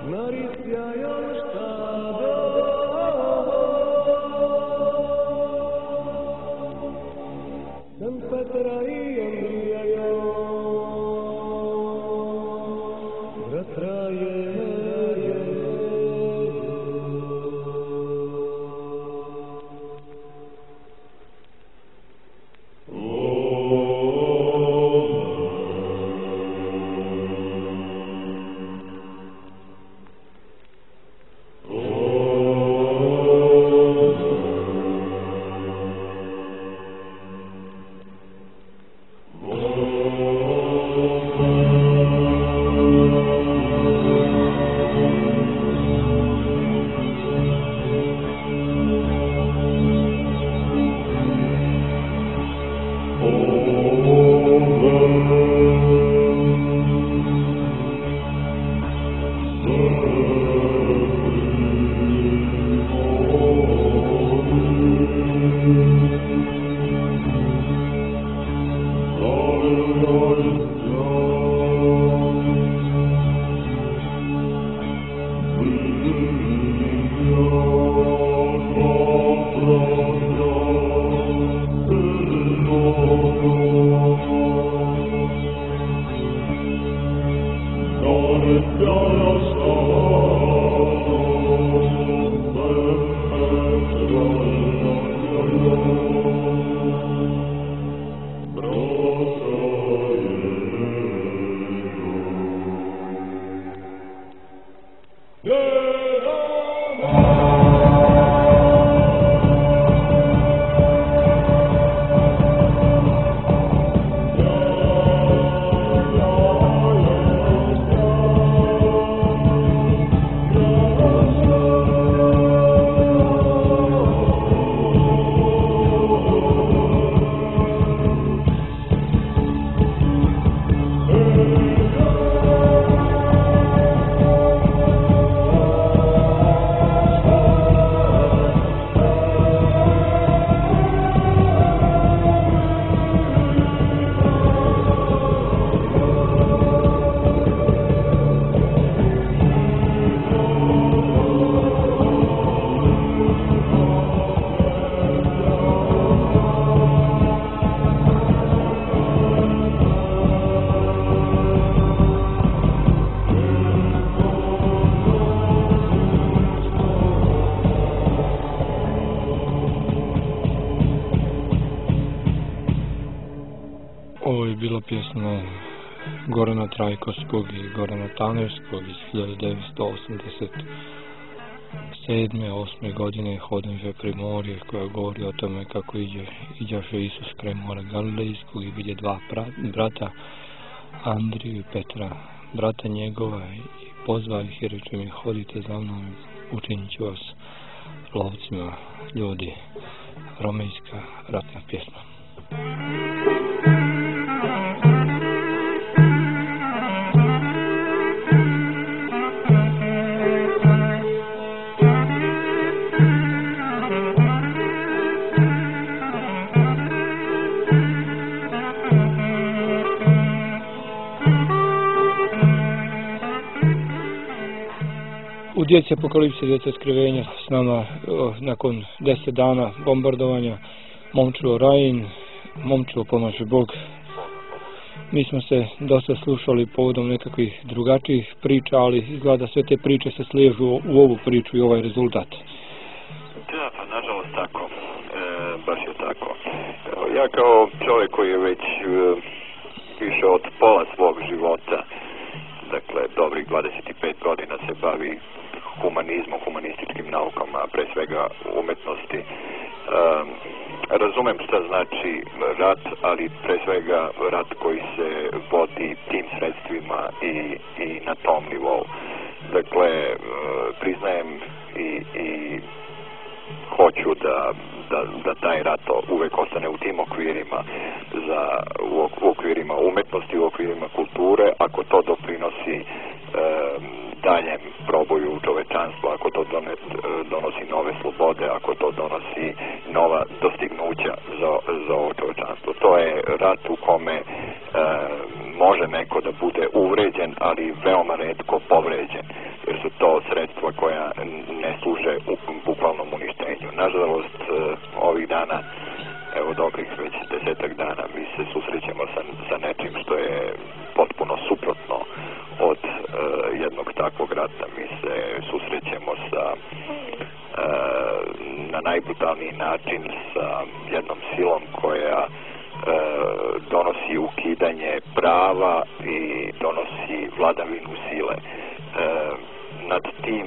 Pjesma Gorana Trajkovskog i Gorana Tanevskog iz hiljadu devetsto osamdeset sedme osme godine Hodenže primorje, koja govori o tome kako iđe, iđaše Isus kraj mora Galilejskog i vidje dva pra, brata Andriju i Petra, brata njegova, i pozva ih i reče mi: hodite za mnom, učinit ću vas lovcima ljudi. Romejska ratna pjesma. U Djeci apokalipse, djeca skrivenja, s nama o, nakon deset dana bombardovanja Momčilo Rajin, Momčilo pomaže Bog. Mi smo se dosta slušali povodom nekakvih drugačijih priča, ali izgleda sve te priče se sliježu u ovu priču i ovaj rezultat. Da, pa nažalost tako, e, baš je tako. Ja kao čovjek koji je već e, više od pola svog života, dakle dobrih dvadeset pet godina se bavi humanizmom, humanističkim naukama, pre svega umetnosti. Um, razumem šta znači rat, ali pre svega rat koji se vodi tim sredstvima i, i na tom nivou. Dakle, uh, priznajem i, i hoću da, da, da taj rat uvek ostane u tim okvirima, za, u, u okvirima umetnosti, u okvirima kulture, ako to doprinosi um, daljem proboju čovečanstva, ako to donet, donosi nove slobode, ako to donosi nova dostignuća za, za ovo čovečanstvo. To je rat u kome e, može neko da bude uvređen, ali veoma retko povređen, jer su koja ne služe u bukvalnom uništenju. Nažalost, ovih dana, evo dobrih već desetak dana, mi se susrećemo sa, sa nečim što je potpuno suprotno od uh, jednog takvog rata. Mi se susrećemo sa uh, na najbrutalniji način sa jednom silom koja uh, donosi ukidanje prava i donosi vladavinu sile. Uh, nad tim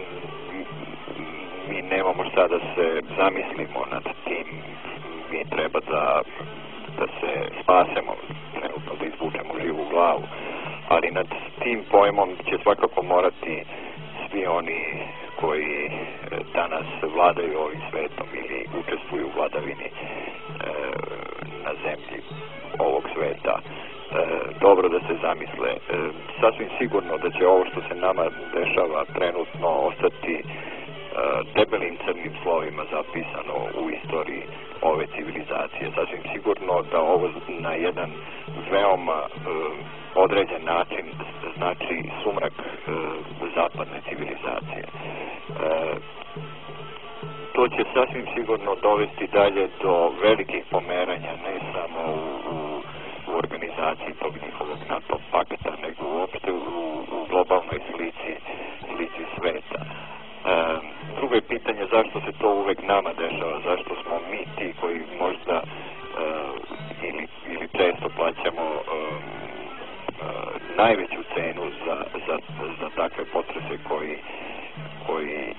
mi nemamo šta da se zamislimo, nad tim mi treba da, da se spasemo, trenutno da izvučemo živu glavu, ali nad tim pojmom će svakako morati svi oni koji danas vladaju ovim svetom ili učestvuju u vladavini e, na zemlji ovog sveta, e, dobro da se zamisle. E, sasvim sigurno da će ovo što se nama dešava trenutno ostati e, debelim crnim slovima zapisano u istoriji ove civilizacije. Sasvim sigurno da ovo na jedan veoma e, određen način znači sumrak e, zapadne civilizacije. E, to će sasvim sigurno dovesti dalje do velikih pomeranja, ne samo u, u, u organizaciji tog njihovog NATO pakta, nego uopšte u, u globalnoj slici, slici sveta. E, drugo je pitanje zašto se to uvek nama dešava, zašto smo mi ti koji možda e, ili, ili često plaćamo e, najveću cenu za, za, za takve potrese koji koji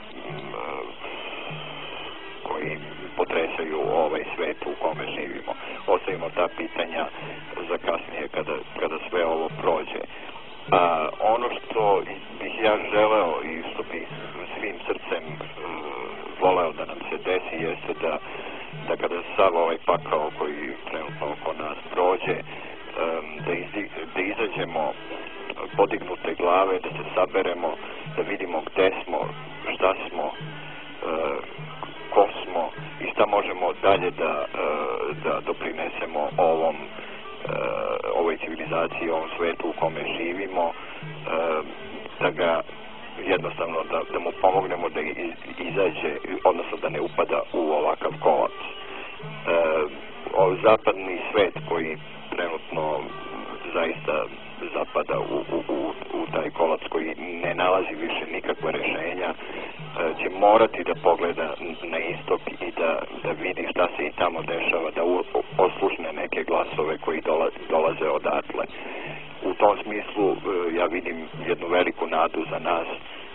koji potresaju ovaj svet u kome živimo. Ostavimo ta pitanja za kasnije kada, kada sve ovo prođe. A, ono što bih ja želeo i što bih svim srcem uh, voleo da nam se desi jeste da, da kada sav ovaj pakao koji trenutno oko nas prođe, um, da, izdi, da izađemo podignute glave, da se saberemo, da vidimo gde smo, šta smo, uh, ko smo i šta možemo dalje da, uh, da doprinesemo ovom uh, ovoj civilizaciji, ovom svetu u kome živimo, uh, da ga jednostavno da, da mu pomognemo da iz, izađe, odnosno da ne upada u ovakav kolaps. Uh, ovaj zapadni svet koji trenutno zaista zapada u, u, u, u taj kolaps koji ne nalazi više nikakva rešenja, će morati da pogleda na istok i da, da vidi šta se i tamo dešava, da u, oslušne neke glasove koji dola, dolaze odatle. U tom smislu ja vidim jednu veliku nadu za nas,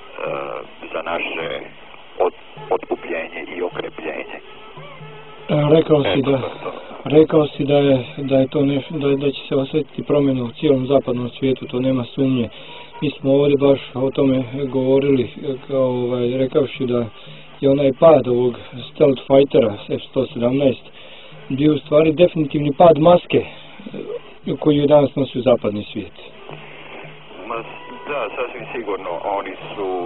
za naše od, otkupljenje i okrepljenje. Rekao si da rekao si da je da je to nešto da, da će se osjetiti promjena u cijelom zapadnom svijetu, to nema sumnje. Mi smo ovdje baš o tome govorili, kao ovaj, rekavši da je onaj pad ovog stealth fightera F sto sedamnaest bio u stvari definitivni pad maske koju je danas nosi u zapadni svijet. Ma, da, sasvim sigurno, oni su,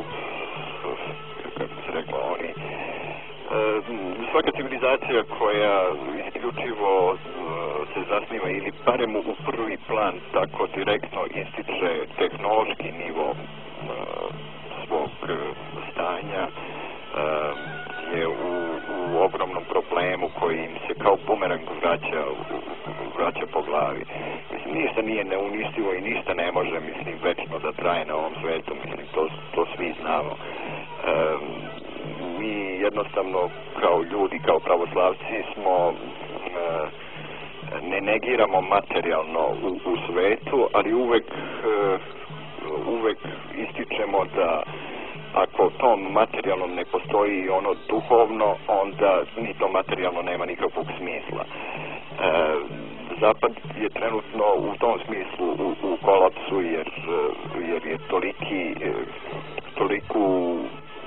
kako se rekao, oni e, svaka civilizacija koja isključivo se zasniva ili barem u prvi plan tako direktno ističe tehnološki nivo e, svog stanja, e, je u, u ogromnom problemu koji im se kao bumerang vraća, vraća po glavi. Mislim, ništa nije neuništivo i ništa ne može, mislim, večno da traje na ovom svetu, mislim, to, to svi znamo. E, mi jednostavno kao ljudi, kao pravoslavci smo e, ne negiramo materijalno u, u svetu, ali uvek uh, uvek ističemo da ako to materijalno ne postoji ono duhovno, onda ni to materijalno nema nikakvog smisla. Uh, Zapad je trenutno u tom smislu u, u kolapsu jer, jer je toliki toliku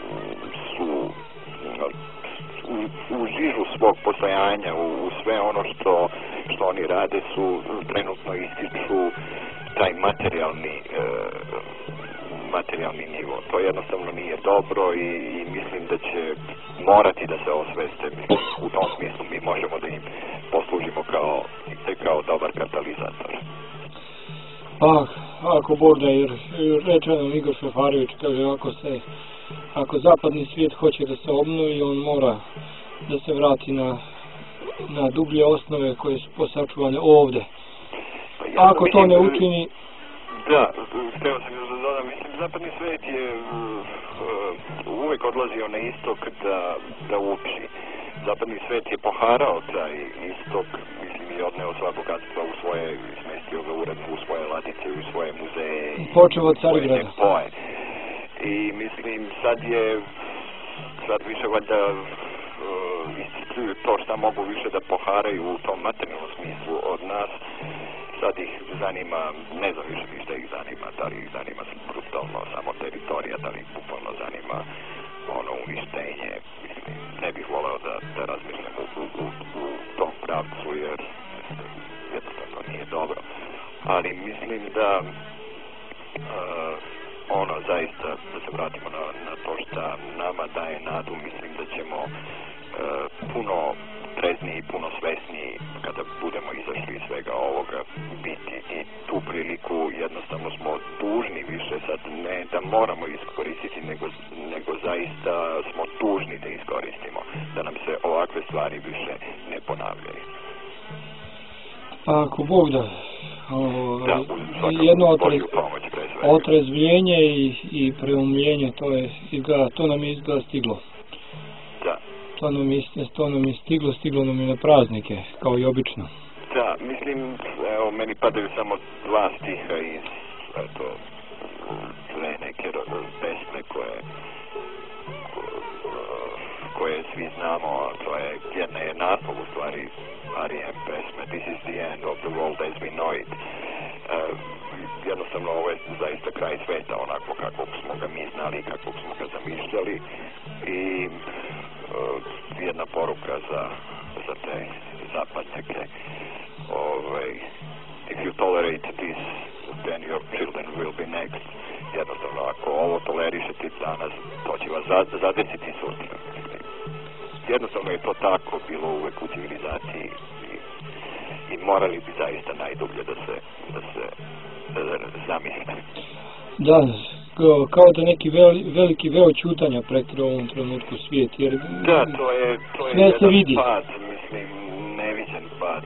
su u, u žižu svog postojanja, u, u sve ono što, što oni rade su trenutno ističu taj materijalni e, materijalni nivo. To jednostavno nije dobro i, i mislim da će morati da se osveste. Mislim, u tom smislu mi možemo da im poslužimo kao, kao dobar katalizator. Ah, ako Bog da, jer reče nam Igor Šefarević, kaže, ako se ako zapadni svijet hoće da se obnovi, on mora da se vrati na, na dublje osnove koje su posačuvane ovde. Ako to ne učini... Da, htio sam još da dodam, mislim, zapadni svijet je uh, uvek odlazio na istok da, da uči. Zapadni svijet je poharao taj istok, mislim, i odneo sva bogatstva u svoje, smestio ga uredno u svoje ladice, u svoje muzeje. Počeo od Carigrada. I mislim, sad je, sad više valjda uh, iscrpljuju to šta mogu više da poharaju u tom materijalnom smislu od nas. Sad ih zanima, ne znam više ništa ih zanima, da li ih zanima brutalno samo teritorija, da li ih bukvalno zanima ono uništenje. Mislim, ne bih voleo da, da razmišljam u, u, u, u tom pravcu, jer jednostavno nije dobro. Ali mislim da uh, ono zaista, da se vratimo na, na to šta nama daje nadu, mislim da ćemo uh, puno trezniji, puno svesniji kada budemo izašli iz svega ovoga biti, i tu priliku jednostavno smo dužni više sad, ne da moramo iskoristiti, nego, nego zaista smo dužni da iskoristimo, da nam se ovakve stvari više ne ponavljaju. Pa ako Bog da, o, da jedno otrez, otrezvljenje i, i preumljenje, to, je, to nam je izgleda stiglo. Da. To nam, je, to nam je stiglo, stiglo nam je na praznike, kao i obično. Da, mislim, evo, meni padaju samo dva stiha iz, eto, dve neke pesme koje, koje svi znamo, to je, jedna je naslov u stvari R E M pesme, This is the end of the world as we know it. Uh, jednostavno, ovo je zaista kraj sveta, onako kako smo ga mi znali, kako smo ga zamišljali, i uh, jedna poruka za, za te zapadnjake. Ovaj, if you tolerate this, then your children will be next. Jednostavno, ako ovo tolerišete danas, to će vas zadesiti sutra. Jednostavno je to tako bilo uvek u civilizaciji, i, i morali bi zaista najdublje da se, da se da zamisle. Da, kao da neki veli, veliki veo čutanja prekrio u ovom trenutku svijet, jer da, to je, to je sve se jedan vidi. Pad, mislim, neviđen pad,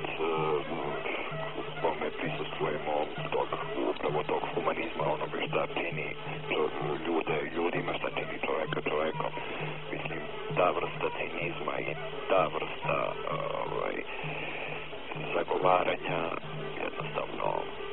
u kome prisustvujemo tog, upravo tog humanizma, onoga šta čini ljude ljudima, šta čini čoveka čovekom. Mislim, ta vrsta cinizma i ta vrsta ovaj, zagovaranja jednostavno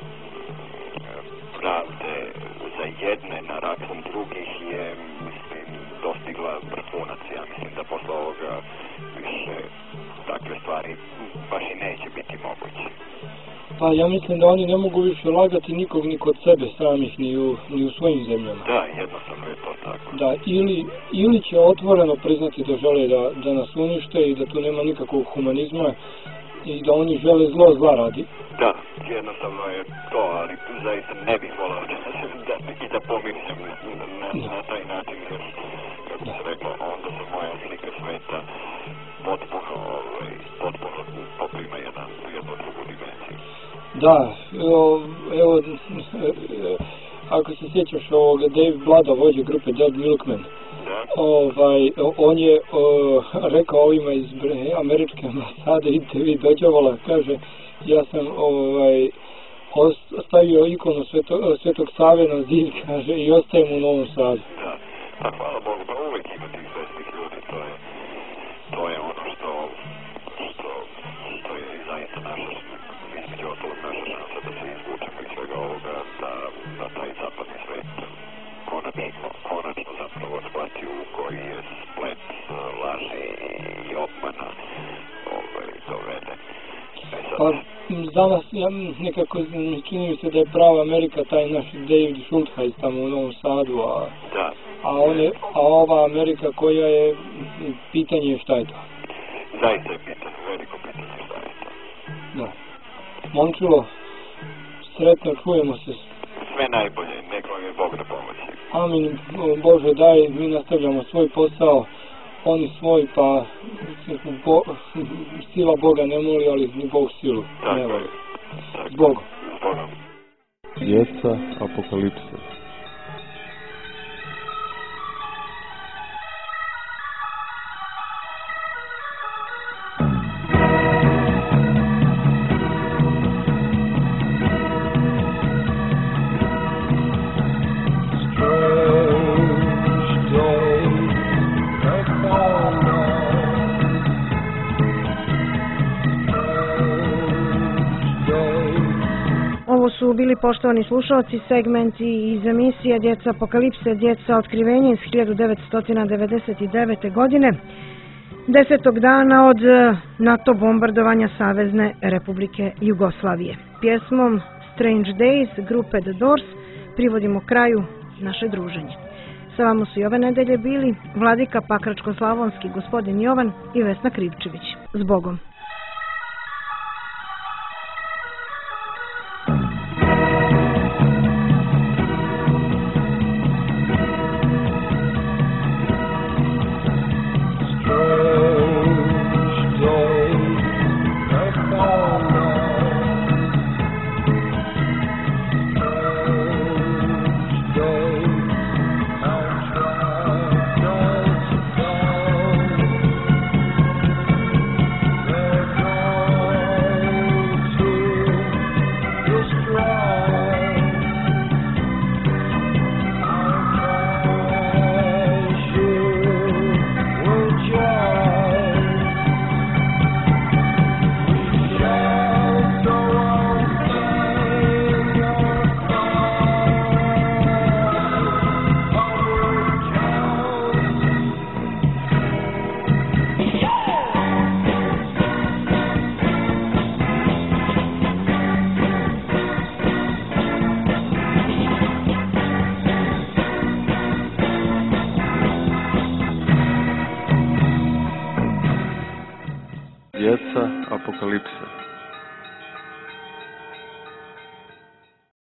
pravde za jedne na račun drugih je, mislim, dostigla vrhunac. Ja mislim da posle ovoga više takve stvari baš i neće biti moguće. Pa ja mislim da oni ne mogu više lagati nikog ni kod sebe samih, ni u, ni u svojim zemljama. Da, jednostavno je to tako. Da, ili, ili će otvoreno priznati da žele da, da nas unište i da tu nema nikakvog humanizma i da oni žele zlo zla radi. Da, jednostavno je to, ali zaista ne bih volao da, da, i da pomirim na, na, na taj način, jer, kako se reklo, onda se moja slika sveta potpuno, ovaj, potpuno poprima jedan, jednu drugu dimenziju. Da, evo, evo ako se sjećaš ovoga Dave Blada, vođe grupe Dead Milkmen, ovaj, on je o, rekao ovima iz američke ambasade, idite vi dođevala, kaže, ja sam ovaj, ostavio ikonu Sveto, Svetog Save na zid, kaže, i ostajem u Novom Sadu. Da, a hvala Bogu, pa uvijek ima tih svestih ljudi, to je, to je ono što, što, što je zaista naša, između ostalog naša šansa da se izvučemo iz svega ovoga, da, da taj zapadni svet konačno, konačno zapravo shvati u koji je splet laži i obmana ovaj, dovede. Pa za nas ja, nekako čini mi se da je prava Amerika taj naš David Schultheis tamo u Novom Sadu, a, da. a, on je, a ova Amerika koja je, pitanje šta je to? Zaista je pitanje, veliko pitanje šta je to. Da. Momčilo, sretno, čujemo se. Sve najbolje, nek vam je Bog da pomoći. Amin, Bože daj, mi nastavljamo svoj posao, oni svoj, pa bo, sila Boga ne moli, ali ni Bog silu ne voli. S Bogom. S Bogom. Djeca apokalipse. bili, poštovani slušalci, segmenti iz emisije Djeca apokalipse, djeca otkrivenja iz hiljadu devetsto devedeset devete. godine, desetog dana od NATO bombardovanja Savezne Republike Jugoslavije. Pjesmom Strange Days grupe The Doors privodimo kraju naše druženje. Sa vama su i ove nedelje bili Vladika Pakračko-Slavonski, gospodin Jovan i Vesna Krivčević. Zbogom. Djeca apokalipse.